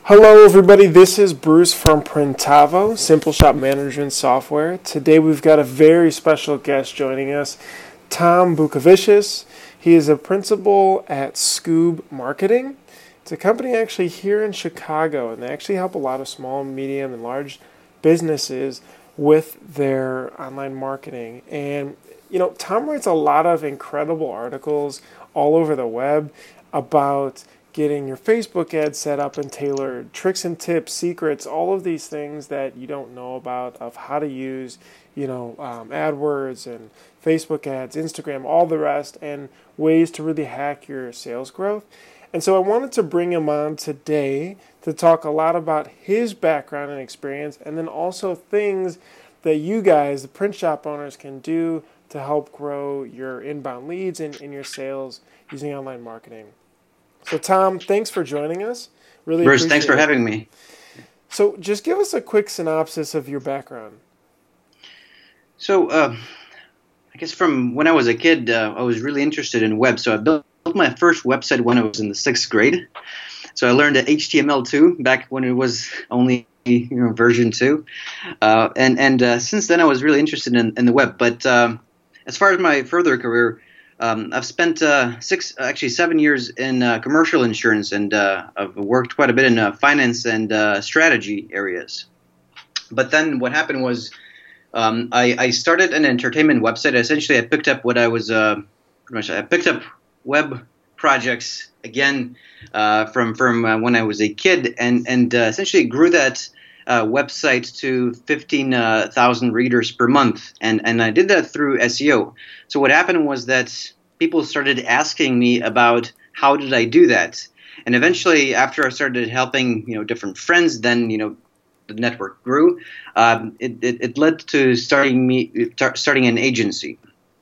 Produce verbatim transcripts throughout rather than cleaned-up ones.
Hello, everybody. This is Bruce from Printavo, Simple Shop Management Software. Today, we've got a very special guest joining us, Tom Bukovicius. He is a principal at Scoob Marketing. It's a company actually here in Chicago, and they actually help a lot of small, medium, and large businesses with their online marketing. And, you know, Tom writes a lot of incredible articles all over the web about getting your Facebook ad set up and tailored, tricks and tips, secrets, all of these things that you don't know about of how to use, you know, um, AdWords and Facebook ads, Instagram, all the rest, and ways to really hack your sales growth. And so I wanted to bring him on today to talk a lot about his background and experience, and then also things that you guys, the print shop owners, can do to help grow your inbound leads and, and your sales using online marketing. So, Tom, thanks for joining us. Really Bruce, thanks for it. having me. So, just give us a quick synopsis of your background. So, uh, I guess from when I was a kid, uh, I was really interested in web. So, I built my first website when I was in the sixth grade. So, I learned H T M L two back when it was only you know, version two. Uh, and and uh, since then, I was really interested in, in the web. But um, as far as my further career, Um, I've spent uh, six, actually seven years in uh, commercial insurance, and uh, I've worked quite a bit in uh, finance and uh, strategy areas. But then what happened was um, I, I started an entertainment website. Essentially, I picked up what I was uh, pretty much. I picked up web projects again uh, from from uh, when I was a kid, and and uh, essentially grew that uh, website to fifteen thousand readers per month, and and I did that through S E O. So what happened was that people started asking me about how did I do that, and eventually, after I started helping you know different friends, then you know the network grew. Um, it, it it led to starting me starting an agency.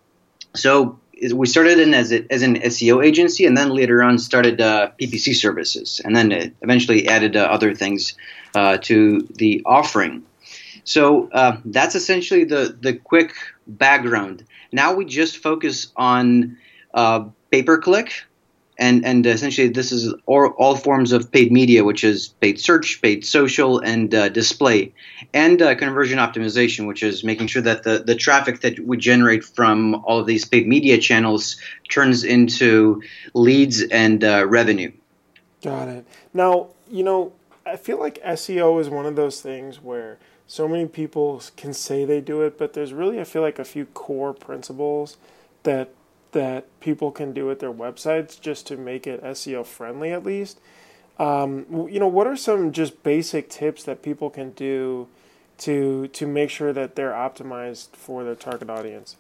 So we started in as a, as an S E O agency, and then later on started uh, P P C services, and then it eventually added uh, other things uh, to the offering. So uh, that's essentially the the quick background. Now we just focus on uh, pay-per-click, and and essentially this is all, all forms of paid media, which is paid search, paid social, and uh, display, and uh, conversion optimization, which is making sure that the, the traffic that we generate from all of these paid media channels turns into leads and uh, revenue. Got it. Now, you know, I feel like S E O is one of those things where so many people can say they do it, but there's really, I feel like, a few core principles that that people can do with their websites just to make it S E O friendly, at least. Um, you know, what are some just basic tips that people can do to to make sure that they're optimized for their target audience?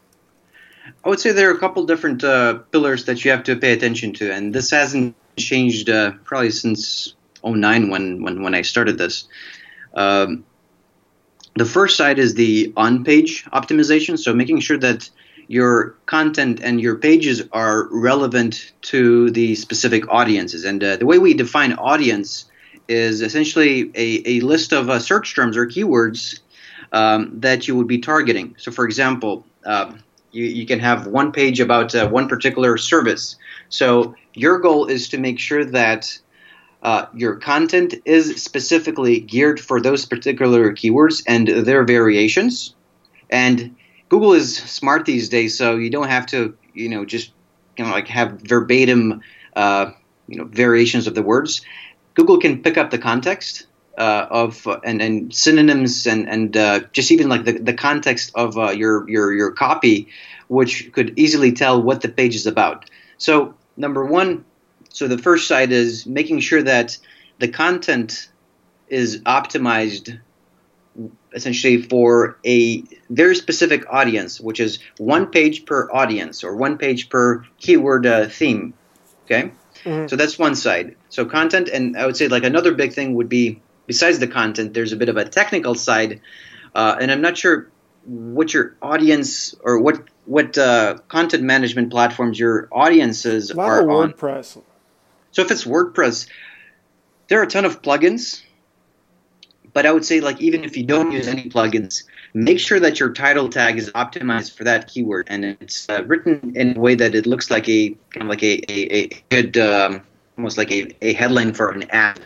I would say there are a couple different uh, pillars that you have to pay attention to, and this hasn't changed uh, probably since oh nine when, when, when I started this. Um, The first side is the on-page optimization, so making sure that your content and your pages are relevant to the specific audiences. And uh, the way we define audience is essentially a, a list of uh, search terms or keywords um, that you would be targeting. So, for example, uh, you, you can have one page about uh, one particular service. So your goal is to make sure that Uh, your content is specifically geared for those particular keywords and their variations. And Google is smart these days, so you don't have to, you know, just you know, like have verbatim, uh, you know, variations of the words. Google can pick up the context uh, of uh, and, and synonyms and and uh, just even like the, the context of uh, your your your copy, which could easily tell what the page is about. So number one. So the first side is making sure that the content is optimized essentially for a very specific audience, which is one page per audience or one page per keyword uh, theme. Okay, mm-hmm. So that's one side. So content, and I would say like another big thing would be besides the content, there's a bit of a technical side, uh, and I'm not sure what your audience or what what uh, content management platforms your audiences a lot are of on. WordPress. So if it's WordPress, there are a ton of plugins, but I would say like even if you don't use any plugins, make sure that your title tag is optimized for that keyword and it's uh, written in a way that it looks like a kind of like a, a, a good um, almost like a, a headline for an ad.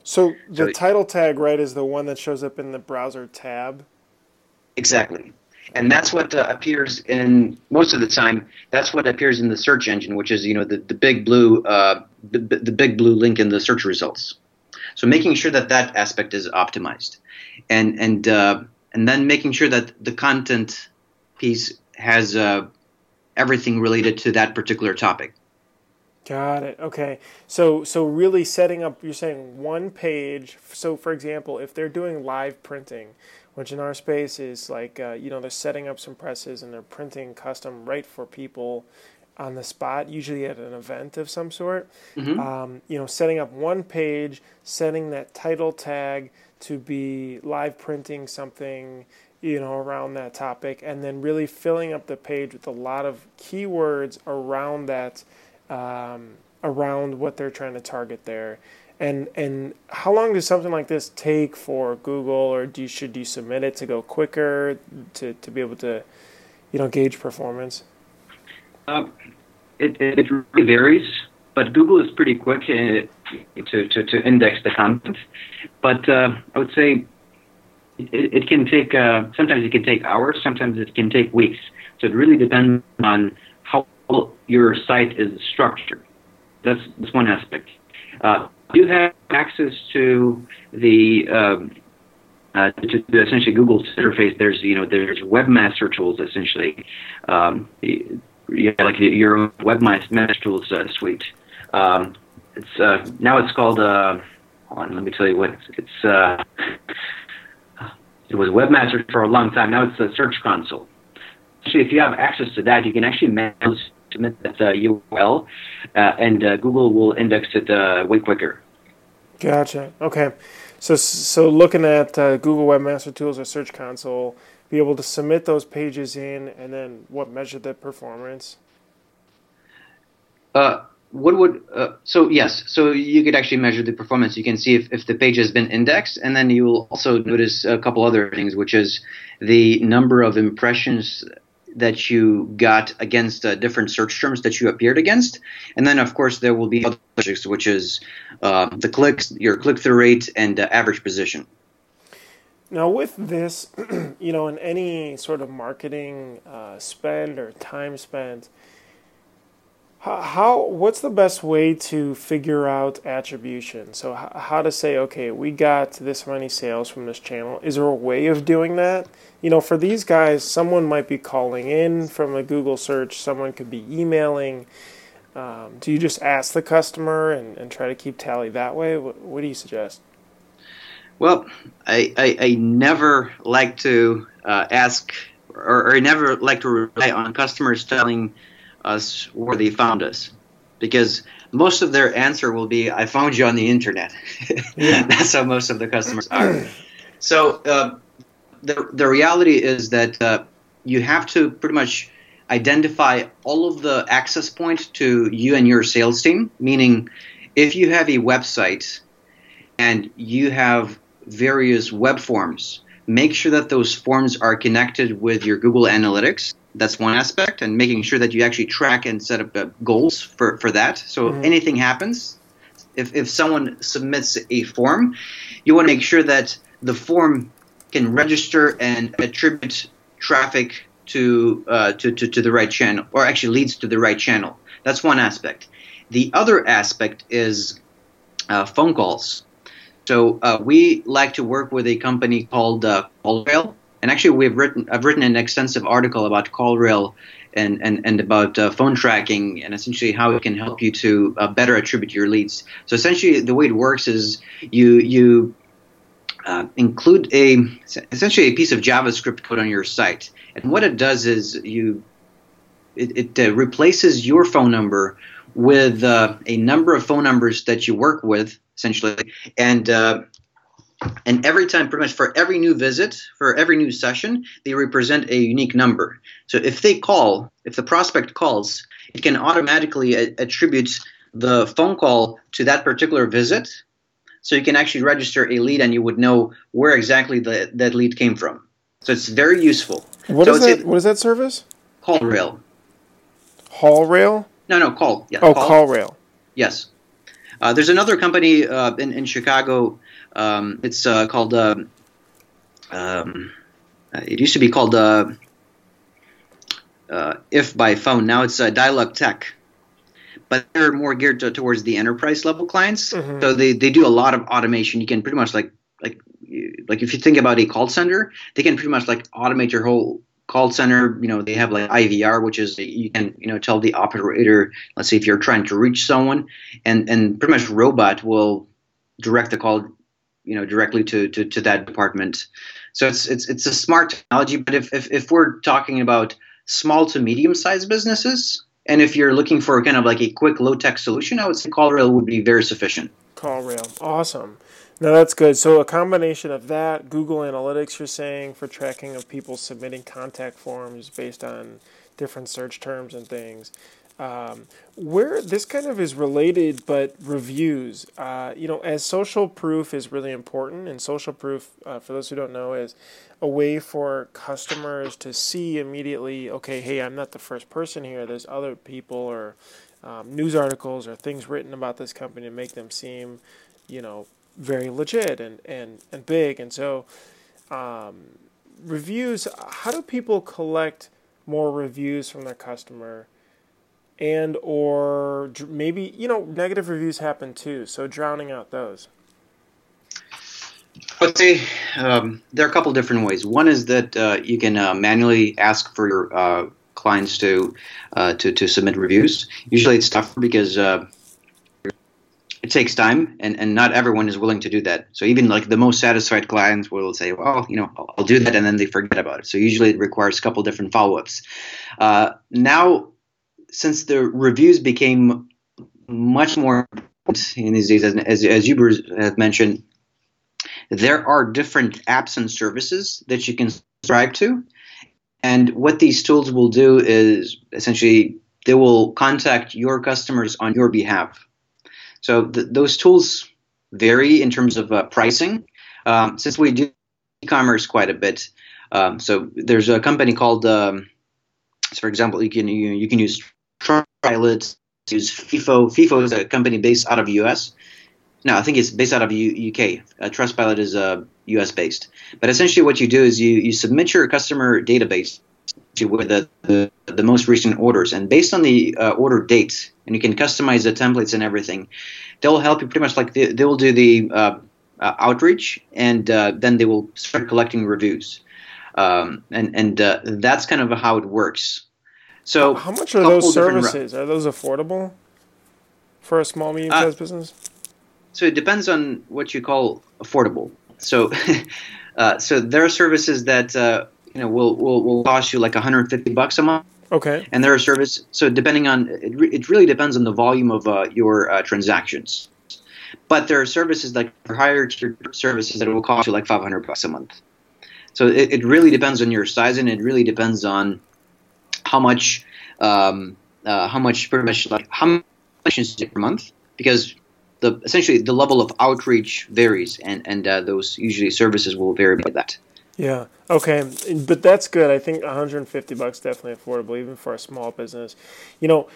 So the So title tag, right, is the one that shows up in the browser tab? exactly. And that's what uh, appears in most of the time. That's what appears in the search engine, which is you know the, the big blue uh, the, the big blue link in the search results. So making sure that that aspect is optimized, and and uh, and then making sure that the content piece has uh, everything related to that particular topic. Got it. Okay. So so really setting up, you're saying one page. So for example, if they're doing live printing, which in our space is like, uh, you know, they're setting up some presses and they're printing custom right for people on the spot, usually at an event of some sort. Mm-hmm. Um, you know, setting up one page, setting that title tag to be live printing something, you know, around that topic, and then really filling up the page with a lot of keywords around that, um, around what they're trying to target there. And and how long does something like this take for Google, or do you, should you submit it to go quicker to, to be able to, you know, gauge performance? Uh, it, it really varies, but Google is pretty quick uh, to, to, to index the content. But uh, I would say it, it can take, uh, sometimes it can take hours, sometimes it can take weeks. So it really depends on how your site is structured. That's, that's one aspect. Uh, you have access to the um, uh, to, to essentially Google's interface. There's you know there's webmaster tools essentially, um, yeah, like your own webmaster tools uh, suite. Um, it's uh, now it's called. Uh, hold on, let me tell you what it's. it's uh, it was webmaster for a long time. Now it's the Search Console. Actually, if you have access to that, you can actually manually submit that uh, U R L, uh, and uh, Google will index it uh, way quicker. Gotcha. Okay. So so looking at uh, Google Webmaster Tools or Search Console, be able to submit those pages in, and then what, measure the performance? Uh, what would uh, so yes, so you could actually measure the performance. You can see if, if the page has been indexed, and then you will also notice a couple other things, which is the number of impressions that you got against uh, different search terms that you appeared against. And then, of course, there will be other metrics, which is uh, the clicks, your click-through rate, and uh, average position. Now, with this, you know, in any sort of marketing uh, spend or time spent, how, how what's the best way to figure out attribution? So h- how to say, okay, we got this many sales from this channel. Is there a way of doing that? You know, for these guys, someone might be calling in from a Google search. Someone could be emailing. Um, do you just ask the customer and, and try to keep tally that way? What, what do you suggest? Well, I, I, I never like to uh, ask or, or I never like to rely on customers telling us where they found us, because most of their answer will be, I found you on the internet. Yeah. That's how most of the customers are. So uh, the, the reality is that uh, you have to pretty much identify all of the access points to you and your sales team, meaning if you have a website and you have various web forms, make sure that those forms are connected with your Google Analytics. That's one aspect, and making sure that you actually track and set up uh, goals for, for that. So mm-hmm. anything happens, if, if someone submits a form, you want to make sure that the form can register and attribute traffic to, uh, to, to, to the right channel, or actually leads to the right channel. That's one aspect. The other aspect is uh, phone calls. So uh, we like to work with a company called uh, CallRail. And actually, we've written I've written an extensive article about CallRail and, and, and about uh, phone tracking and essentially how it can help you to uh, better attribute your leads. So essentially, the way it works is you you uh, include a essentially a piece of JavaScript code on your site, and what it does is you it, it uh, replaces your phone number with uh, a number of phone numbers that you work with essentially, and uh, And every time, pretty much for every new visit, for every new session, they represent a unique number. So if they call, if the prospect calls, it can automatically a- attribute the phone call to that particular visit. So you can actually register a lead and you would know where exactly the, that lead came from. So it's very useful. What, so is, that, what is that service? CallRail. CallRail? No, no, call. Yeah, oh, call. CallRail. Yes. Uh, there's another company uh, in in Chicago. Um, it's uh, called. Uh, um, it used to be called uh, uh, If by Phone. Now it's uh, Dialogue Tech, but they're more geared to, towards the enterprise level clients. Mm-hmm. So they, they do a lot of automation. You can pretty much like like like if you think about a call center, they can pretty much like automate your whole call center. You know, they have like I V R, which is you can you know tell the operator, let's say if you're trying to reach someone, and and pretty much robot will direct the call, you know, directly to to, to that department. So it's it's it's a smart technology. But if if, if we're talking about small to medium sized businesses, and if you're looking for kind of like a quick low tech solution, I would say CallRail would be very sufficient. CallRail, awesome. No, that's good. So a combination of that, Google Analytics, you're saying, for tracking of people submitting contact forms based on different search terms and things. Um, where this kind of is related, but reviews, uh, you know, as social proof is really important, and social proof, uh, for those who don't know, is a way for customers to see immediately, okay, hey, I'm not the first person here. There's other people or um, news articles or things written about this company to make them seem, you know, very legit and, and, and big. And so um, reviews, how do people collect more reviews from their customer? And or maybe, you know, negative reviews happen too, so drowning out those. I would say um, there are a couple different ways. One is that uh, you can uh, manually ask for your uh, clients to, uh, to to submit reviews. Usually it's tougher because uh, it takes time, and, and not everyone is willing to do that. So even like the most satisfied clients will say, well, you know, I'll, I'll do that, and then they forget about it. So usually it requires a couple different follow-ups. Uh, now, since the reviews became much more important in these days, as, as, as you have mentioned, there are different apps and services that you can subscribe to. And what these tools will do is essentially they will contact your customers on your behalf. So th- those tools vary in terms of uh, pricing. Um, since we do e-commerce quite a bit, um, so there's a company called, um, so for example, you can you, you can use Trustpilot, use FIFO. FIFO is a company based out of U S. No, I think it's based out of U- UK. Uh, Trustpilot is uh, U S based. But essentially what you do is you, you submit your customer database to with the, the, the most recent orders. And based on the uh, order dates, and you can customize the templates and everything, they'll help you pretty much like they, they will do the uh, uh, outreach, and uh, then they will start collecting reviews. Um, and and uh, that's kind of how it works. So how much are those services? Are those affordable for a small, medium-sized uh, business? So it depends on what you call affordable. So, uh, so there are services that uh, you know will, will will cost you like one hundred fifty bucks a month. Okay. And there are services. So depending on it, re, it really depends on the volume of uh, your uh, transactions. But there are services like higher tier services that will cost you like five hundred bucks a month. So it, it really depends on your size, and it really depends on how much, um, uh, how much pretty much like how much is it per month, because the essentially the level of outreach varies, and and uh, those usually services will vary by that. Yeah. Okay. But that's good. I think one hundred fifty bucks definitely affordable, even for a small business. You know,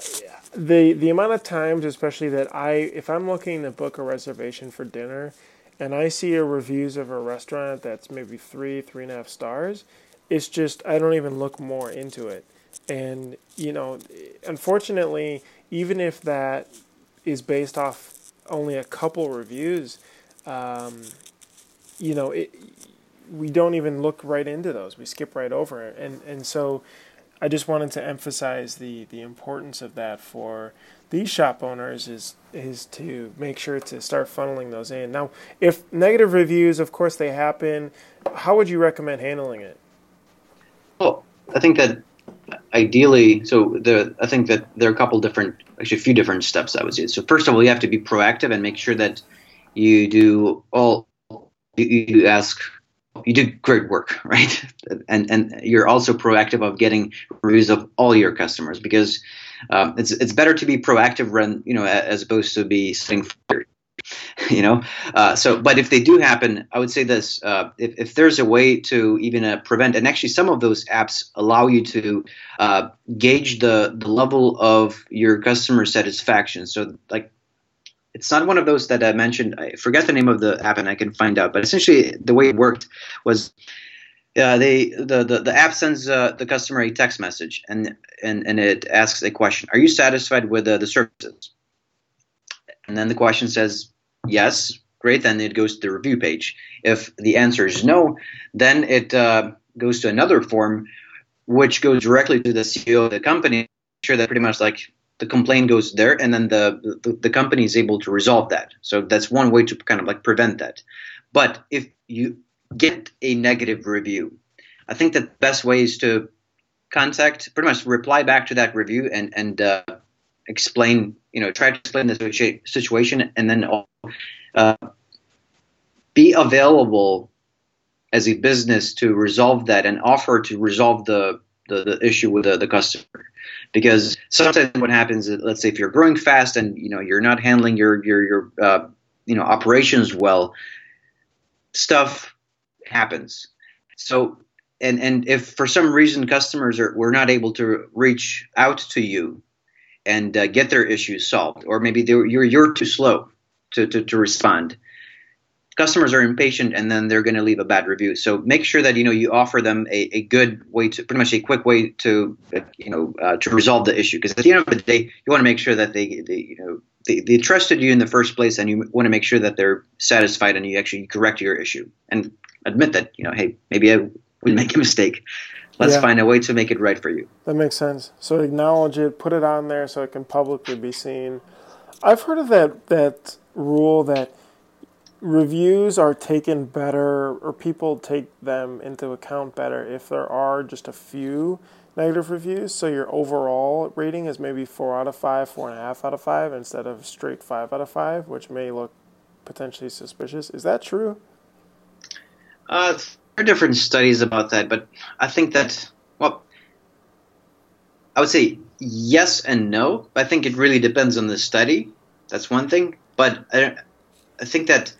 the the amount of times, especially that I, if I'm looking to book a reservation for dinner, and I see a reviews of a restaurant that's maybe three, three and a half stars, it's just, I don't even look more into it. And, you know, unfortunately, even if that is based off only a couple reviews, um, you know, it, we don't even look right into those. We skip right over it. And, and so I just wanted to emphasize the, the importance of that for these shop owners is is to make sure to start funneling those in. Now, if negative reviews, of course, they happen, how would you recommend handling it? Well, I think that ideally, so the I think that there are a couple different, actually a few different steps I would say. So first of all, you have to be proactive and make sure that you do all, you, you ask, you do great work, right? And and you're also proactive of getting reviews of all your customers, because um, it's it's better to be proactive run, you know, as opposed to be sitting fired. You know, uh, so but if they do happen, I would say this: uh, if if there's a way to even uh, prevent, and actually some of those apps allow you to uh, gauge the the level of your customer satisfaction. So like it's not one of those that I mentioned. I forget the name of the app, and I can find out. But essentially, the way it worked was uh, they the, the the app sends uh, the customer a text message, and and and it asks a question: Are you satisfied with uh, the services? And then the question says yes. Great. Then it goes to the review page. If the answer is no, then it uh, goes to another form, which goes directly to the C E O of the company. Sure that pretty much like the complaint goes there, and then the, the the company is able to resolve that. So that's one way to kind of like prevent that. But if you get a negative review, I think that the best way is to contact, pretty much reply back to that review and and uh, explain, you know, try to explain the situa- situation, and then uh, be available as a business to resolve that and offer to resolve the the, the issue with the, the customer. Because sometimes what happens is, let's say if you're growing fast and you know you're not handling your your your uh, you know operations well, stuff happens. So and and if for some reason customers are were not able to reach out to you and uh, get their issues solved, or maybe you're you're too slow to, to to respond, customers are impatient, and then they're going to leave a bad review. So make sure that you know you offer them a, a good way to, pretty much a quick way to uh, you know uh, to resolve the issue. Because at the end of the day, you want to make sure that they, they you know they, they trusted you in the first place, and you want to make sure that they're satisfied and you actually correct your issue and admit that you know hey, maybe I would make a mistake. Let's yeah. find a way to make it right for you. That makes sense. So acknowledge it, put it on there so it can publicly be seen. I've heard of that that rule that reviews are taken better, or people take them into account better if there are just a few negative reviews. So your overall rating is maybe four out of five, four and a half out of five, instead of straight five out of five, which may look potentially suspicious. Is that true? Uh, there are different studies about that, but I think that, well, I would say yes and no. I think it really depends on the study. That's one thing. But I, I think that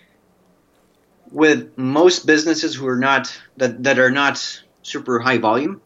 with most businesses who are not that, that are not super high volume,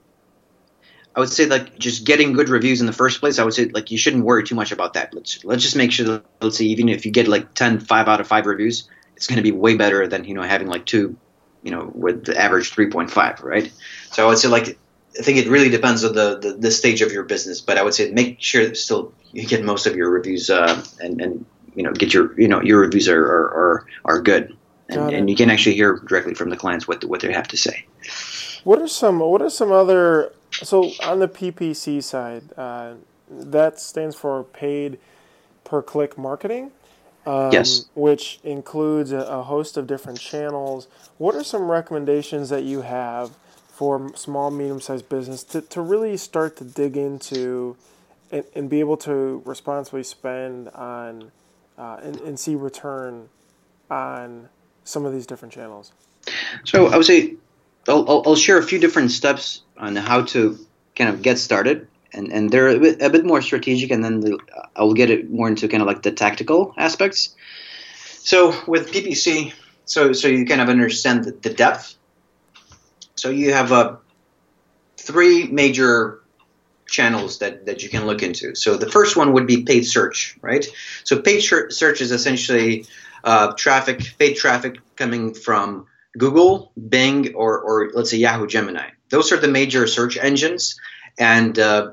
I would say like just getting good reviews in the first place. I would say like you shouldn't worry too much about that. Let's let's just make sure that, let's say even if you get like ten five out of five reviews, it's going to be way better than you know having like two, you know, with the average three point five, right? So I would say like I think it really depends on the, the, the stage of your business, but I would say make sure that still you get most of your reviews uh, and and you know get your you know your reviews are are are, are good. And, and you can actually hear directly from the clients what the, what they have to say. What are some What are some other so on the P P C side? Uh, that stands for paid per click marketing. Um, yes. Which includes a, a host of different channels. What are some recommendations that you have for small, medium-sized business to, to really start to dig into and, and be able to responsibly spend on uh, and, and see return on some of these different channels? So I would say I'll, I'll, I'll share a few different steps on how to kind of get started, and, and they're a bit, a bit more strategic, and then the, I'll get it more into kind of like the tactical aspects. So with P P C, so so you kind of understand the, the depth. So you have uh, three major channels that, that you can look into. So the first one would be paid search, right? So paid search is essentially uh, traffic, paid traffic coming from Google, Bing, or, or let's say Yahoo Gemini. Those are the major search engines, and uh,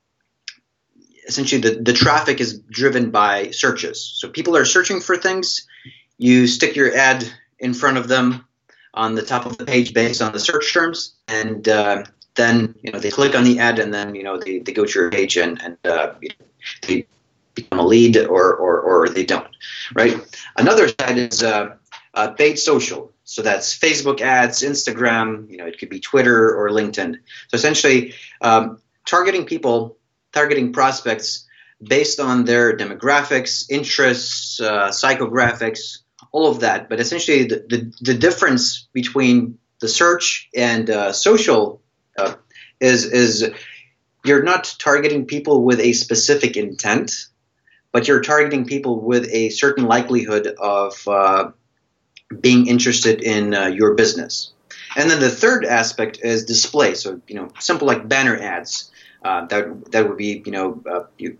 essentially the, the traffic is driven by searches. So people are searching for things. You stick your ad in front of them on the top of the page based on the search terms, and uh, then you know they click on the ad, and then you know they, they go to your page and, and uh, they become a lead, or, or or they don't, right? Another side is uh, uh, paid social. So that's Facebook ads, Instagram, you know, it could be Twitter or LinkedIn. So essentially um, targeting people, targeting prospects based on their demographics, interests, uh, psychographics, all of that. But essentially the, the, the difference between the search and uh, social uh, is, is you're not targeting people with a specific intent, but you're targeting people with a certain likelihood of uh, being interested in uh, your business. And then the third aspect is display. So, you know, simple like banner ads. Uh, that that would be, you know, uh, you,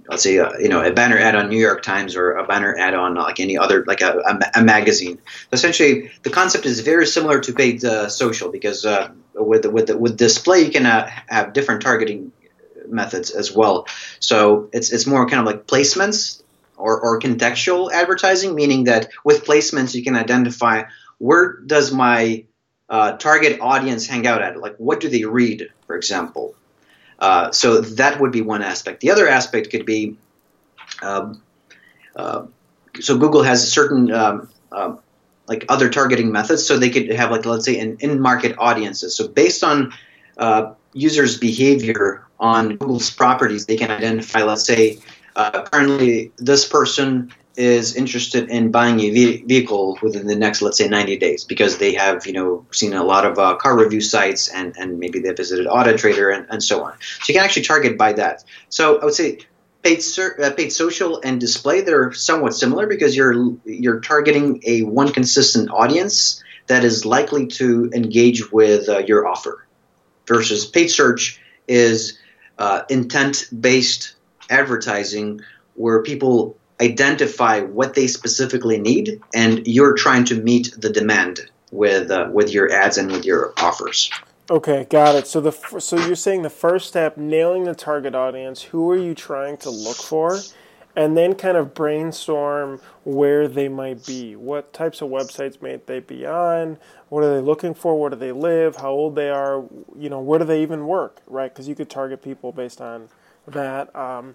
let's say, uh, you know, a banner ad on New York Times or a banner ad on like any other, like a, a, a magazine. Essentially, the concept is very similar to paid uh, social because uh, with with with display you can uh, have different targeting methods as well. So it's it's more kind of like placements or, or contextual advertising, meaning that with placements you can identify where does my uh, target audience hang out at, like what do they read, for example. Uh, so that would be one aspect. The other aspect could be, um, uh, so Google has certain um, uh, like other targeting methods. So they could have like, let's say, an in-market audiences. So based on uh, users' behavior on Google's properties, they can identify, let's say, uh, currently this person is interested in buying a ve- vehicle within the next, let's say, ninety days because they have, you know, seen a lot of uh, car review sites and, and maybe they visited Auto Trader and, and so on. So you can actually target by that. So I would say paid ser- uh, paid social and display, they're somewhat similar because you're you're targeting a one consistent audience that is likely to engage with uh, your offer, versus paid search is uh, intent-based advertising where people identify what they specifically need, and you're trying to meet the demand with uh, with your ads and with your offers. Okay, got it. So the so you're saying the first step, nailing the target audience. Who are you trying to look for? And then kind of brainstorm where they might be. What types of websites may they be on? What are they looking for? Where do they live? How old they are? You know, where do they even work? Right? Because you could target people based on that. Um,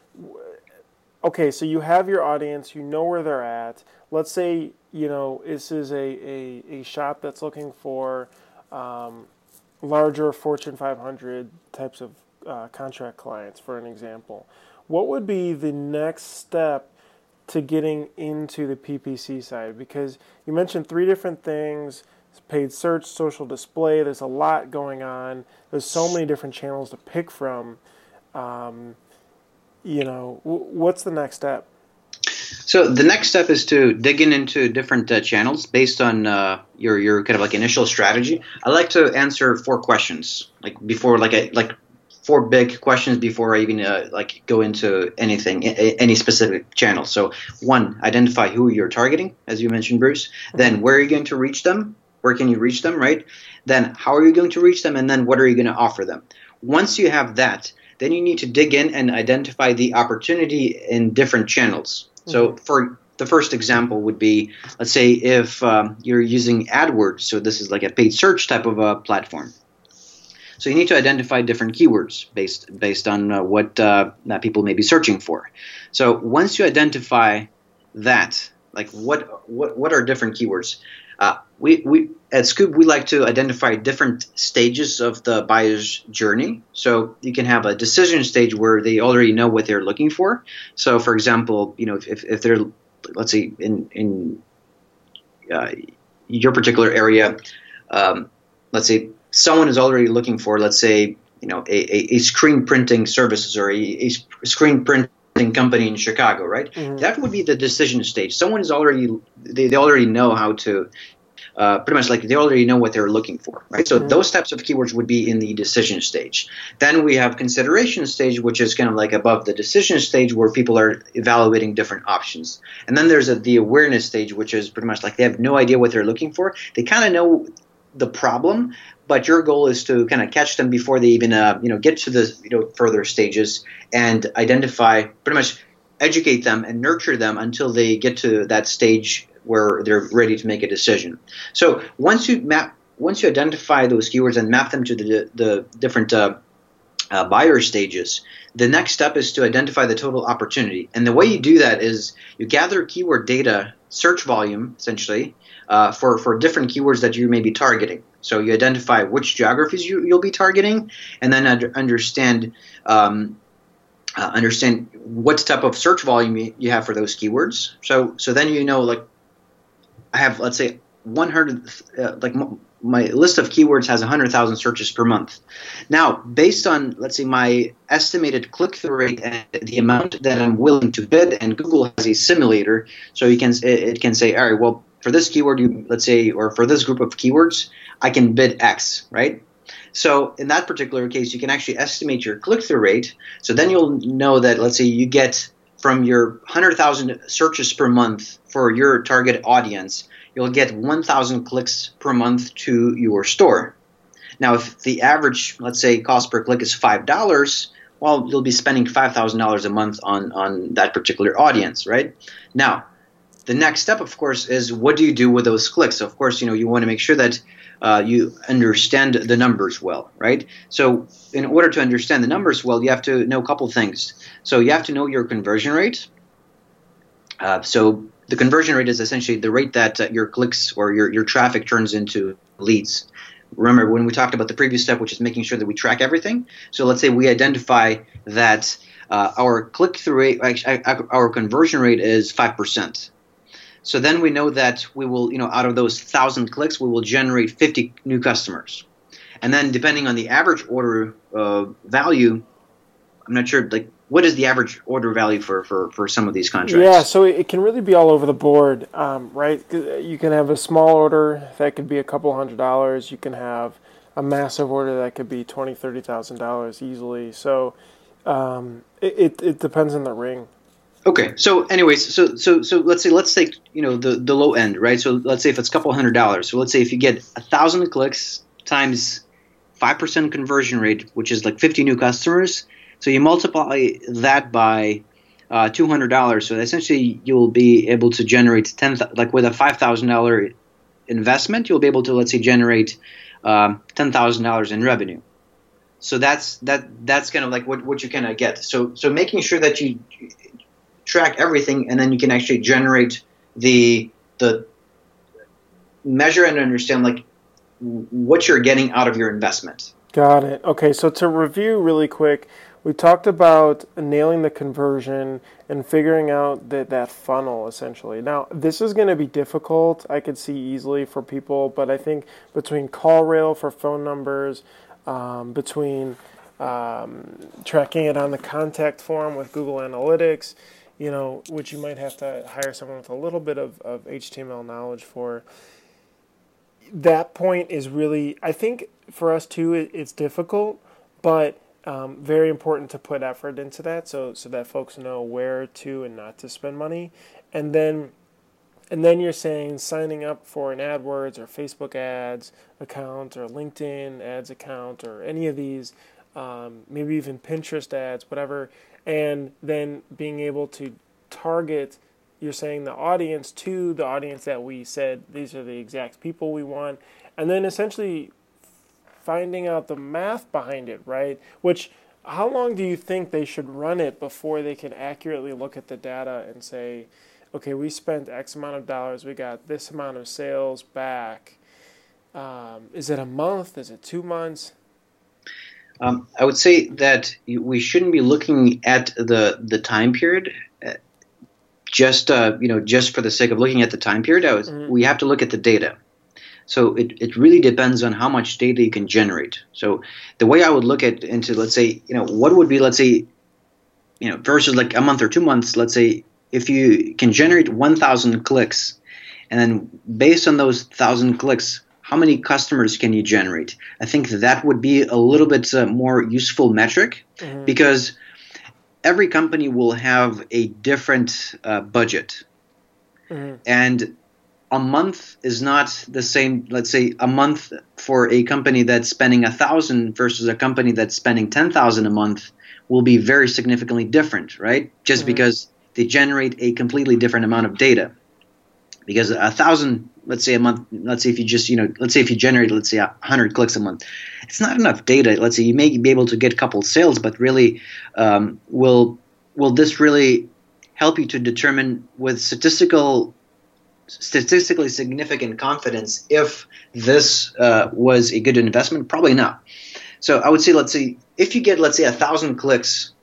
Okay, so you have your audience, you know where they're at. Let's say, you know, this is a, a, a shop that's looking for um, larger Fortune five hundred types of uh, contract clients, for an example. What would be the next step to getting into the P P C side? Because you mentioned three different things: paid search, social display. There's a lot going on. There's so many different channels to pick from. Um, You know, what's the next step? So the next step is to dig in into different uh, channels based on uh, your your kind of like initial strategy. I like to answer four questions, like before, like a, like four big questions before I even uh, like go into anything, any specific channel. So one, identify who you're targeting, as you mentioned, Bruce. Mm-hmm. Then where are you going to reach them? Where can you reach them, right? Then how are you going to reach them? And then what are you going to offer them? Once you have that, then you need to dig in and identify the opportunity in different channels. Mm-hmm. So for the first example would be, let's say if um, you're using AdWords, so this is like a paid search type of a platform. So you need to identify different keywords based based on uh, what uh, that people may be searching for. So once you identify that, like what what, what are different keywords? Uh, we, we at Scoop, we like to identify different stages of the buyer's journey. So you can have a decision stage where they already know what they're looking for. So, for example, you know, if, if they're, let's say, in in uh, your particular area, um, let's say someone is already looking for, let's say, you know, a, a, a screen printing services or a, a screen printing company in Chicago, right? Mm-hmm. That would be the decision stage. Someone is already they, they already know how to uh, pretty much like they already know what they're looking for, right? So mm-hmm. those types of keywords would be in the decision stage. Then we have consideration stage, which is kind of like above the decision stage where people are evaluating different options. And then there's a, the awareness stage, which is pretty much like they have no idea what they're looking for. They kind of know the problem, but your goal is to kind of catch them before they even uh, you know get to the you know further stages and identify, pretty much educate them and nurture them until they get to that stage where they're ready to make a decision. So once you map, once you identify those keywords and map them to the the different uh, uh, buyer stages, the next step is to identify the total opportunity. And the way you do that is you gather keyword data, search volume, essentially, uh, for, for different keywords that you may be targeting. So you identify which geographies you, you'll be targeting, and then under, understand um, uh, understand what type of search volume you, you have for those keywords. So so then you know, like, I have, let's say, one hundred, uh, like m- my list of keywords has one hundred thousand searches per month. Now, based on, let's say, my estimated click-through rate and the amount that I'm willing to bid, and Google has a simulator, so you can it, it can say, all right, well, for this keyword, you, let's say, or for this group of keywords, I can bid X, right? So in that particular case, you can actually estimate your click-through rate. So then you'll know that, let's say you get from your one hundred thousand searches per month for your target audience, you'll get one thousand clicks per month to your store. Now, if the average, let's say, cost per click is five dollars, well, you'll be spending five thousand dollars a month on, on that particular audience, right? Now, the next step, of course, is what do you do with those clicks? So, of course, you know, you want to make sure that uh, you understand the numbers well, right? So in order to understand the numbers well, you have to know a couple things. So you have to know your conversion rate. Uh, so the conversion rate is essentially the rate that uh, your clicks or your, your traffic turns into leads. Remember when we talked about the previous step, which is making sure that we track everything. So let's say we identify that uh, our click-through rate, actually, our conversion rate is five percent. So then we know that we will, you know, out of those one thousand clicks, we will generate fifty new customers. And then depending on the average order uh, value, I'm not sure, like, what is the average order value for, for, for some of these contracts? Yeah, so it can really be all over the board, um, right? You can have a small order that could be a couple hundred dollars. You can have a massive order that could be twenty thousand dollars, thirty thousand dollars easily. So um, it, it, it depends on the ring. Okay, so anyways, so so so let's say let's take you know the, the low end, right? So let's say if it's a couple hundred dollars. So let's say if you get a thousand clicks times five percent conversion rate, which is like fifty new customers. So you multiply that by uh, two hundred dollars. So essentially, you'll be able to generate ten like with a five thousand dollar investment, you'll be able to, let's say, generate um, ten thousand dollars in revenue. So that's that that's kind of like what what you kind of get. So so making sure that you track everything, and then you can actually generate the the measure and understand like what you're getting out of your investment. Got it. Okay, so to review really quick, we talked about nailing the conversion and figuring out that, that funnel, essentially. Now, this is going to be difficult, I could see easily for people, but I think between CallRail for phone numbers, um, between um, tracking it on the contact form with Google Analytics, you know, which you might have to hire someone with a little bit of, of H T M L knowledge for. That point is really, I think for us too, it, it's difficult, but um, very important to put effort into that so so that folks know where to and not to spend money. And then and then you're saying signing up for an AdWords or Facebook ads account or LinkedIn ads account or any of these, um, maybe even Pinterest ads, whatever, and then being able to target, you're saying, the audience to the audience that we said these are the exact people we want, and then essentially finding out the math behind it, right? Which, how long do you think they should run it before they can accurately look at the data and say, okay, we spent X amount of dollars, we got this amount of sales back. Um, is it a month? Is it two months? Um, I would say that we shouldn't be looking at the the time period just uh, you know just for the sake of looking at the time period. I was, mm-hmm. We have to look at the data. So it, it really depends on how much data you can generate. So the way I would look at into, let's say, you know, what would be, let's say, you know, versus like a month or two months, let's say if you can generate one thousand clicks, and then based on those one thousand clicks, how many customers can you generate? I think that would be a little bit uh, more useful metric, mm-hmm. because every company will have a different uh, budget. Mm-hmm. And a month is not the same. Let's say a month for a company that's spending a thousand versus a company that's spending ten thousand a month will be very significantly different, right? Just mm-hmm. because they generate a completely different amount of data. Because a thousand, let's say a month, let's say if you just, you know, let's say if you generate, let's say a hundred clicks a month, it's not enough data. Let's say you may be able to get a couple sales, but really, um, will will this really help you to determine with statistical statistically significant confidence if this uh, was a good investment? Probably not. So I would say, let's say if you get, let's say, a thousand clicks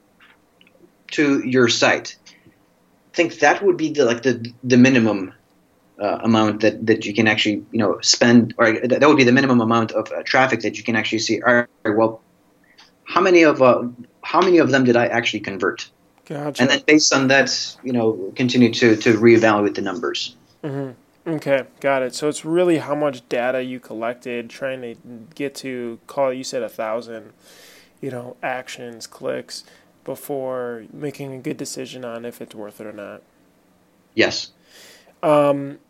to your site, I think that would be the like the the minimum uh, amount that, that you can actually, you know, spend, or that would be the minimum amount of uh, traffic that you can actually see. All right, well, how many of uh, how many of them did I actually convert? Gotcha. And then based on that, you know, continue to to reevaluate the numbers. Mm-hmm. Okay, got it. So it's really how much data you collected, trying to get to call, you said a thousand, you know, actions, clicks before making a good decision on if it's worth it or not. Yes. Um,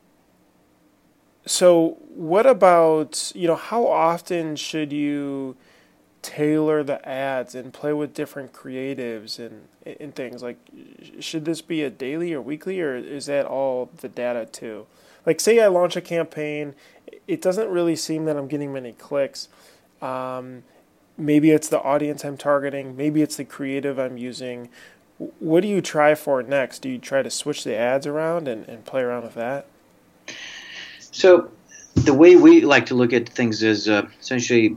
so what about, you know, how often should you tailor the ads and play with different creatives and and things? Like, should this be a daily or weekly, or is that all the data too? Like, say I launch a campaign, it doesn't really seem that I'm getting many clicks. Um, maybe it's the audience I'm targeting. Maybe it's the creative I'm using. What do you try for next? Do you try to switch the ads around and, and play around with that? So the way we like to look at things is uh, essentially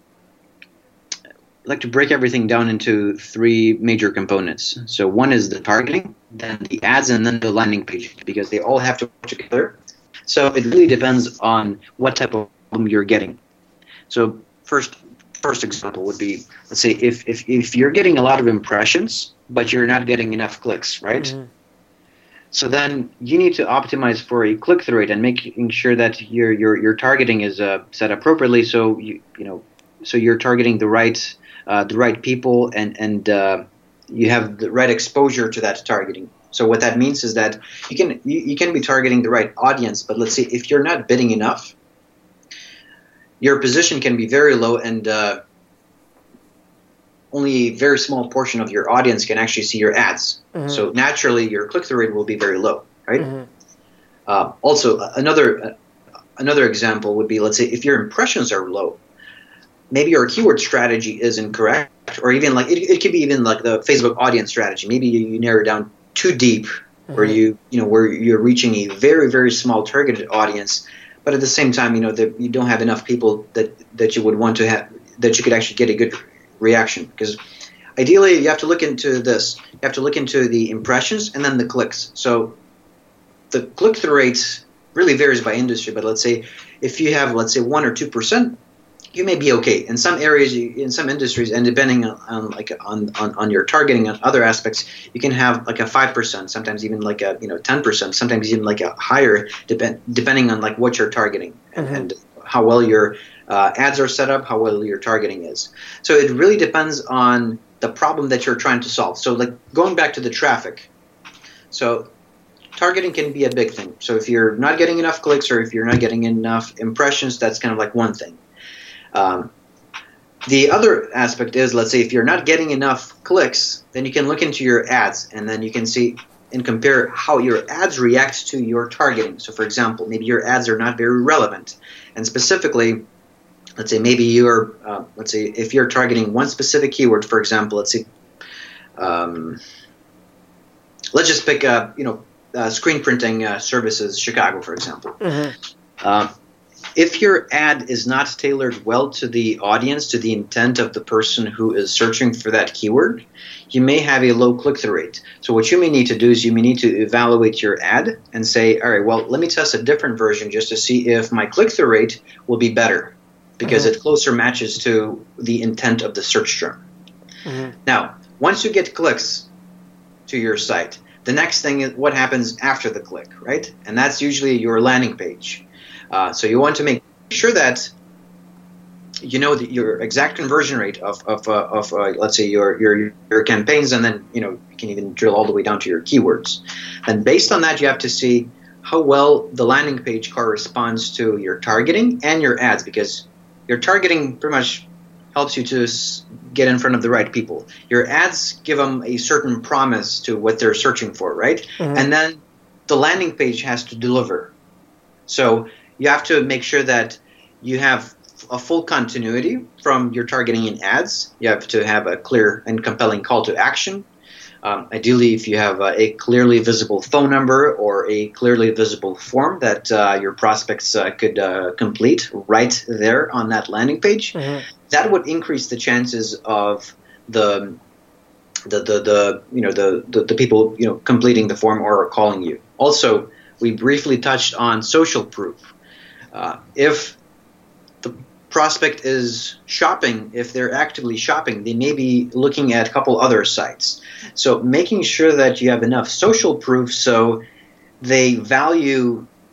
like to break everything down into three major components. So one is the targeting, then the ads, and then the landing page, because they all have to work together. So it really depends on what type of problem you're getting. So first first example would be, let's say if, if, if you're getting a lot of impressions, but you're not getting enough clicks, right? Mm-hmm. So then you need to optimize for a click-through rate and making sure that your your your targeting is uh, set appropriately. So you you know so you're targeting the right uh, the right people and and uh, you have the right exposure to that targeting. So what that means is that you can you, you can be targeting the right audience, but let's say if you're not bidding enough, your position can be very low and uh, only a very small portion of your audience can actually see your ads. Mm-hmm. So naturally, your click-through rate will be very low, right? Mm-hmm. Uh, also, another uh, another example would be, let's say, if your impressions are low, maybe your keyword strategy is incorrect, or even like it, it could be even like the Facebook audience strategy. Maybe you, you narrow down too deep, mm-hmm. where you you know where you're reaching a very very small targeted audience, but at the same time, you know that you don't have enough people that that you would want to have that you could actually get a good reaction. Because ideally you have to look into this. You have to look into the impressions and then the clicks. So the click-through rate really varies by industry, but let's say if you have, let's say, one or two percent, you may be okay. In some areas, in some industries, and depending on, on like on, on, on your targeting and other aspects, you can have like a five percent, sometimes even like a you know ten percent, sometimes even like a higher, depend, depending on like what you're targeting and, mm-hmm. and how well your uh, ads are set up, how well your targeting is. So it really depends on the problem that you're trying to solve. So like going back to the traffic, so targeting can be a big thing. So if you're not getting enough clicks or if you're not getting enough impressions, that's kind of like one thing. Um, the other aspect is, let's say if you're not getting enough clicks, then you can look into your ads and then you can see and compare how your ads react to your targeting. So for example, maybe your ads are not very relevant. And specifically, let's say maybe you're, uh, let's say if you're targeting one specific keyword, for example, let's say, um, let's just pick, uh, you know, uh, screen printing uh, services, Chicago, for example. Mm-hmm. Uh, if your ad is not tailored well to the audience, to the intent of the person who is searching for that keyword, you may have a low click-through rate. So what you may need to do is you may need to evaluate your ad and say, all right, well, let me test a different version just to see if my click-through rate will be better, because mm-hmm. it closer matches to the intent of the search term. Mm-hmm. Now, once you get clicks to your site, the next thing is what happens after the click, right? And that's usually your landing page. Uh, so you want to make sure that you know the, your exact conversion rate of of, uh, of uh, let's say your, your your campaigns, and then you know you can even drill all the way down to your keywords. And based on that, you have to see how well the landing page corresponds to your targeting and your ads, because your targeting pretty much helps you to get in front of the right people. Your ads give them a certain promise to what they're searching for, right? Mm-hmm. And then the landing page has to deliver. So you have to make sure that you have a full continuity from your targeting and ads. You have to have a clear and compelling call to action. Um, ideally, if you have a, a clearly visible phone number or a clearly visible form that uh, your prospects uh, could uh, complete right there on that landing page, mm-hmm. that would increase the chances of the the the, the you know the, the the people you know completing the form or calling you. Also, we briefly touched on social proof. Uh, if the prospect is shopping, if they're actively shopping, they may be looking at a couple other sites. So making sure that you have enough social proof so they value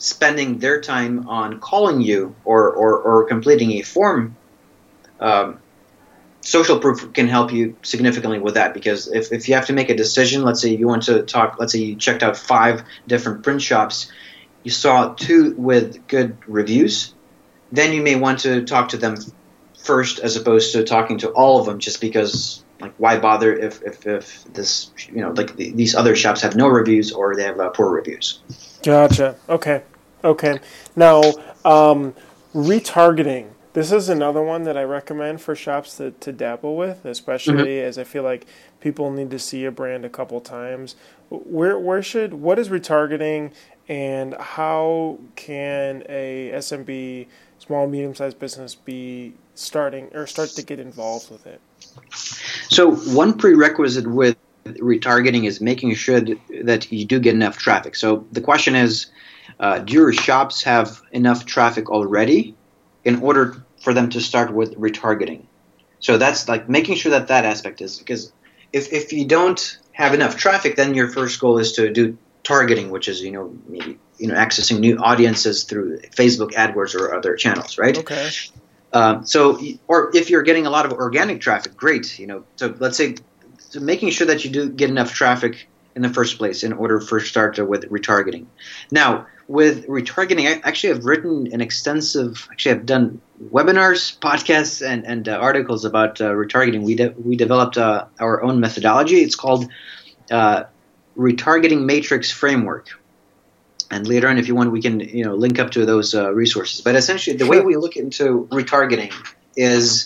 spending their time on calling you or, or, or completing a form, um, social proof can help you significantly with that. Because if, if you have to make a decision, let's say you want to talk, let's say you checked out five different print shops, you saw two with good reviews, then you may want to talk to them first as opposed to talking to all of them, just because, like, why bother if, if, if this, you know, like the, these other shops have no reviews or they have uh, poor reviews. Gotcha. Okay. Okay. Now, um, retargeting. This is another one that I recommend for shops to, to dabble with, especially mm-hmm. as I feel like people need to see a brand a couple times. Where where should what is retargeting, and how can a S M B, small medium-sized business, be starting or start to get involved with it? So one prerequisite with retargeting is making sure that you do get enough traffic. So the question is, uh, do your shops have enough traffic already in order for them to start with retargeting? So that's like making sure that that aspect is, because if, if you don't have enough traffic, then your first goal is to do targeting, which is, you know, maybe, you know, accessing new audiences through Facebook AdWords or other channels, right? Okay. Um, so, or if you're getting a lot of organic traffic, great. You know, so let's say, so making sure that you do get enough traffic in the first place in order for start with retargeting. Now, with retargeting, I actually have written an extensive, actually I've done webinars, podcasts, and, and uh, articles about uh, retargeting. We, de- we developed uh, our own methodology. It's called uh, Retargeting Matrix Framework. And later on, if you want, we can, you know, link up to those uh, resources. But essentially, the way we look into retargeting is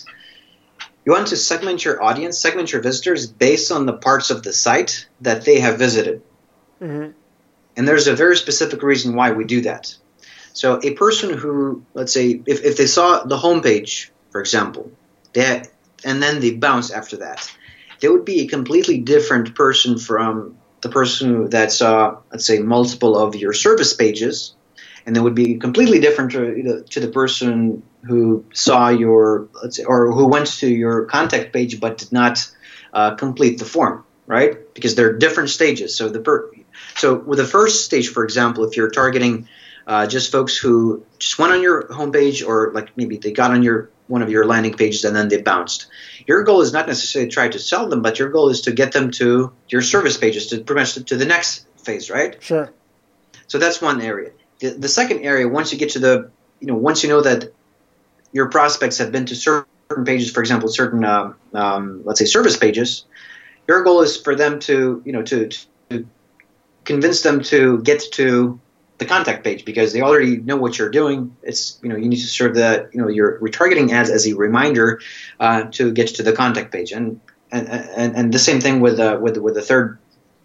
you want to segment your audience, segment your visitors based on the parts of the site that they have visited. Mm-hmm. And there's a very specific reason why we do that. So a person who, let's say, if, if they saw the homepage, for example, they had, and then they bounced after that, they would be a completely different person from the person that saw, let's say, multiple of your service pages, and they would be completely different to, to the person who saw your, let's say, or who went to your contact page but did not uh, complete the form, right? Because they're different stages. So the per- so with the first stage, for example, if you're targeting uh, just folks who just went on your homepage, or like maybe they got on your one of your landing pages and then they bounced, your goal is not necessarily to try to sell them, but your goal is to get them to your service pages, to pretty much to the next phase, right? Sure. So that's one area. The, the second area, once you get to the, you know, once you know that your prospects have been to certain pages, for example, certain, um, um, let's say, service pages, your goal is for them to, you know, to, to convince them to get to the contact page, because they already know what you're doing. It's, you know, you need to serve the, you know, your retargeting ads as a reminder uh, to get to the contact page, and and and, and the same thing with uh, with with the third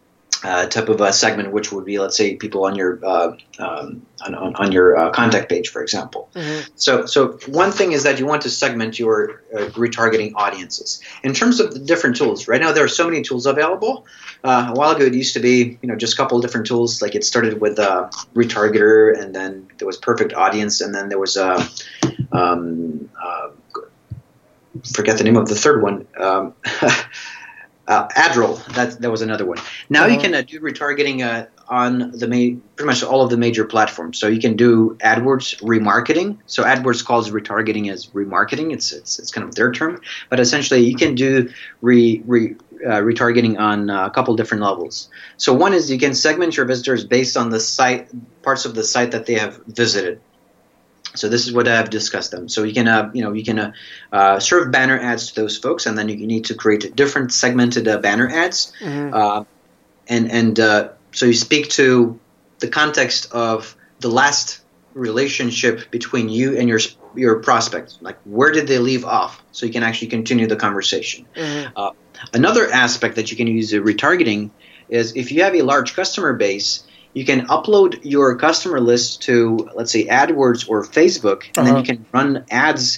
uh, type of uh, segment, which would be, let's say, people on your uh, um, on, on on your uh, contact page, for example. Mm-hmm. So so one thing is that you want to segment your uh, retargeting audiences. In terms of the different tools, right now there are so many tools available. Uh, a while ago, it used to be, you know, just a couple of different tools. Like it started with uh, Retargeter, and then there was Perfect Audience, and then there was uh, um, uh, forget the name of the third one. Um, uh, Adroll. That that was another one. Now uh-huh. you can uh, do retargeting uh, on the ma- pretty much all of the major platforms. So you can do AdWords remarketing. So AdWords calls retargeting as remarketing. It's it's it's kind of their term, but essentially you can do re re. Uh, retargeting on uh, a couple different levels. So one is you can segment your visitors based on the site, parts of the site that they have visited. So this is what I have discussed them. So you can, uh, you know, you can uh, uh, serve banner ads to those folks, and then you need to create different segmented uh, banner ads, mm-hmm. uh, and and uh, so you speak to the context of the last relationship between you and your your prospect. Like, where did they leave off? So you can actually continue the conversation. Mm-hmm. Uh, Another aspect that you can use retargeting is if you have a large customer base, you can upload your customer list to, let's say, AdWords or Facebook, and uh-huh. then you can run ads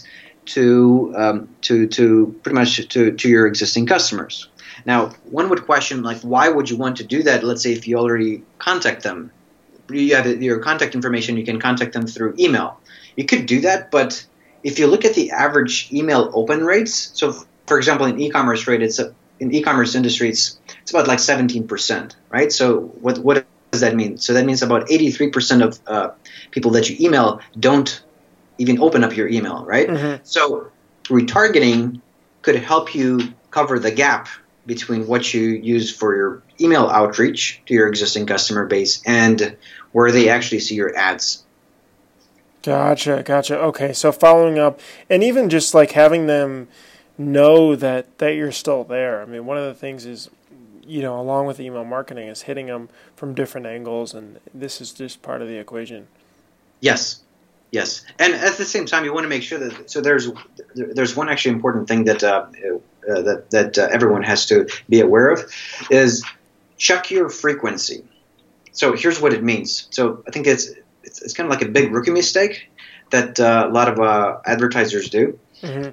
to um, to to pretty much to, to your existing customers. Now, one would question, like, why would you want to do that? Let's say if you already contact them, you have your contact information, you can contact them through email. You could do that, but if you look at the average email open rates, so for example, in e-commerce rate, it's a, in e-commerce industry, it's it's about like seventeen percent, right? So what what does that mean? So that means about eighty-three percent of uh, people that you email don't even open up your email, right? Mm-hmm. So retargeting could help you cover the gap between what you use for your email outreach to your existing customer base and where they actually see your ads. Gotcha, gotcha. Okay, so following up, and even just like having them know that, that you're still there. I mean, one of the things is, you know, along with email marketing, is hitting them from different angles, and this is just part of the equation. Yes, yes, and at the same time, you want to make sure that. So there's there's one actually important thing that uh, uh, that that uh, everyone has to be aware of is check your frequency. So here's what it means. So I think it's it's, it's kind of like a big rookie mistake that uh, a lot of uh, advertisers do. Mm-hmm.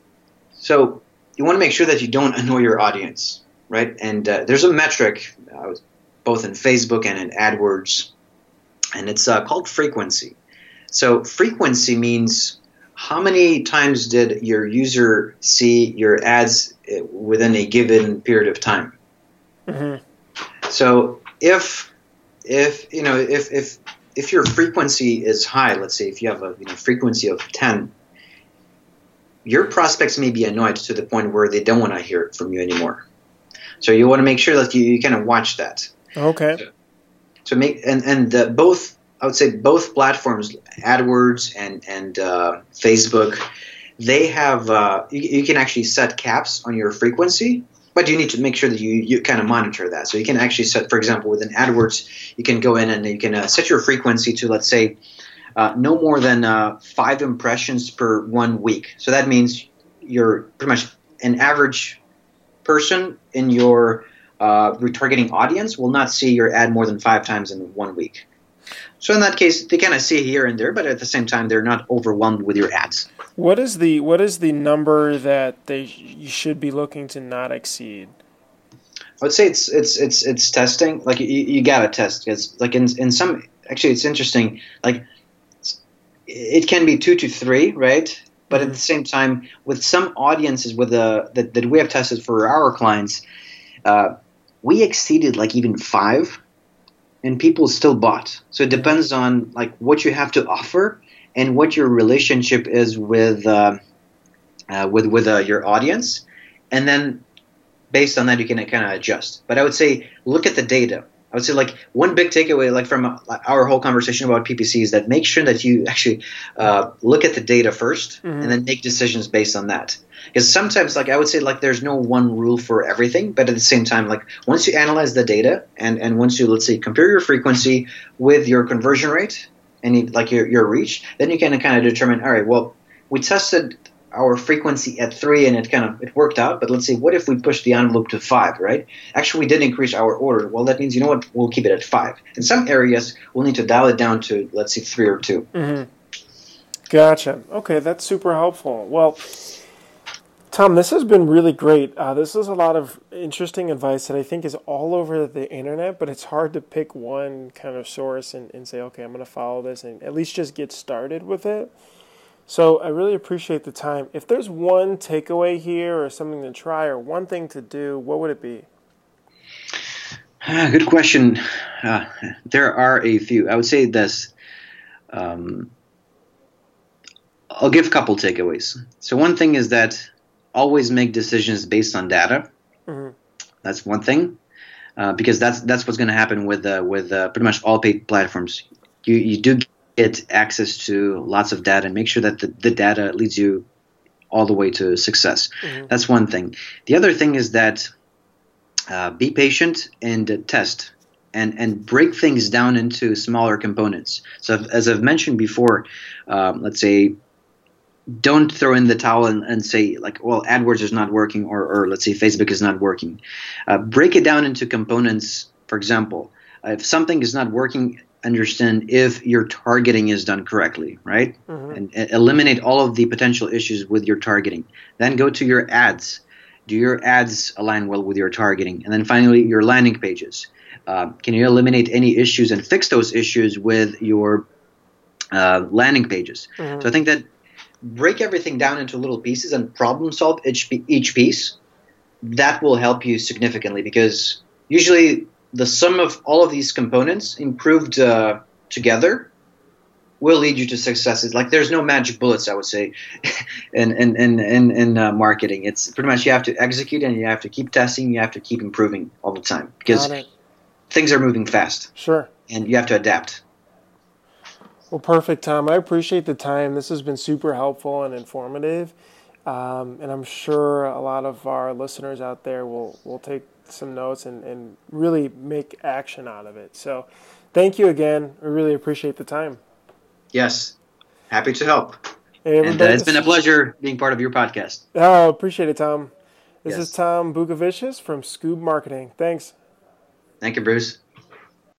So you want to make sure that you don't annoy your audience, right? And uh, there's a metric, uh, both in Facebook and in AdWords, and it's uh, called frequency. So frequency means how many times did your user see your ads within a given period of time. Mm-hmm. So if if you know if if if your frequency is high, let's say if you have a you know, frequency of ten, your prospects may be annoyed to the point where they don't want to hear it from you anymore. So you want to make sure that you, you kind of watch that. Okay. So, so make and and uh, both I would say both platforms, AdWords and and uh, Facebook, they have uh, you, you can actually set caps on your frequency, but you need to make sure that you you kind of monitor that. So you can actually set, for example, within AdWords, you can go in and you can uh, set your frequency to, let's say, Uh, no more than uh, five impressions per one week. So that means you're pretty much an average person in your uh, retargeting audience will not see your ad more than five times in one week. So in that case, they kind of see here and there, but at the same time, they're not overwhelmed with your ads. What is the what is the number that they you should be looking to not exceed? I would say it's it's it's it's testing. Like you, you gotta test because like in in some actually it's interesting like. It can be two to three, right? But at the same time, with some audiences with the that, that we have tested for our clients, uh, we exceeded like even five, and people still bought. So it depends on like what you have to offer and what your relationship is with uh, uh, with with uh, your audience, and then based on that you can kind of adjust. But I would say look at the data. I would say like one big takeaway like from our whole conversation about P P C is that make sure that you actually uh, look at the data first mm-hmm. and then make decisions based on that. Because sometimes like I would say like there's no one rule for everything, but at the same time like once you analyze the data and, and once you let's say compare your frequency with your conversion rate and you, like your, your reach, then you can kind of determine, all right, well we tested our frequency at three and it kind of it worked out, but let's say what if we push the envelope to five, right? Actually we did increase our order. Well, that means you know what, we'll keep it at five. In some areas we'll need to dial it down to let's say three or two. Mm-hmm. Gotcha. Okay, that's super helpful. Well, Tom, this has been really great. Uh, this is a lot of interesting advice that I think is all over the internet, but it's hard to pick one kind of source and, and say, okay, I'm going to follow this and at least just get started with it. So I really appreciate the time. If there's one takeaway here or something to try or one thing to do, what would it be? Uh, good question. Uh, there are a few. I would say this. Um, I'll give a couple takeaways. So one thing is that always make decisions based on data. Mm-hmm. That's one thing, uh, because that's that's what's going to happen with uh, with uh, pretty much all paid platforms. You you do get access to lots of data and make sure that the, the data leads you all the way to success. Mm-hmm. That's one thing. The other thing is that uh, be patient and uh, test and, and break things down into smaller components. So as I've mentioned before, um, let's say don't throw in the towel and, and say like, well, AdWords is not working or, or let's say Facebook is not working. Uh, break it down into components. For example, uh, if something is not working, understand if your targeting is done correctly, right? Mm-hmm. And, and eliminate all of the potential issues with your targeting. Then go to your ads. Do your ads align well with your targeting? And then finally, your landing pages. Uh, can you eliminate any issues and fix those issues with your uh, landing pages? Mm-hmm. So I think that break everything down into little pieces and problem solve each, each piece. That will help you significantly because usually the sum of all of these components improved uh, together will lead you to success. It's like there's no magic bullets, I would say, in in in in, in uh, marketing. It's pretty much you have to execute and you have to keep testing. You have to keep improving all the time because things are moving fast. Sure. And you have to adapt. Well, perfect, Tom. I appreciate the time. This has been super helpful and informative. Um, and I'm sure a lot of our listeners out there will, will take some notes and, and really make action out of it. So thank you again. I really appreciate the time. Yes. Happy to help. Hey, and uh, it's been a pleasure being part of your podcast. Oh, appreciate it, Tom. This yes. is Tom Bukovicius from Scoob Marketing. Thanks. Thank you, Bruce.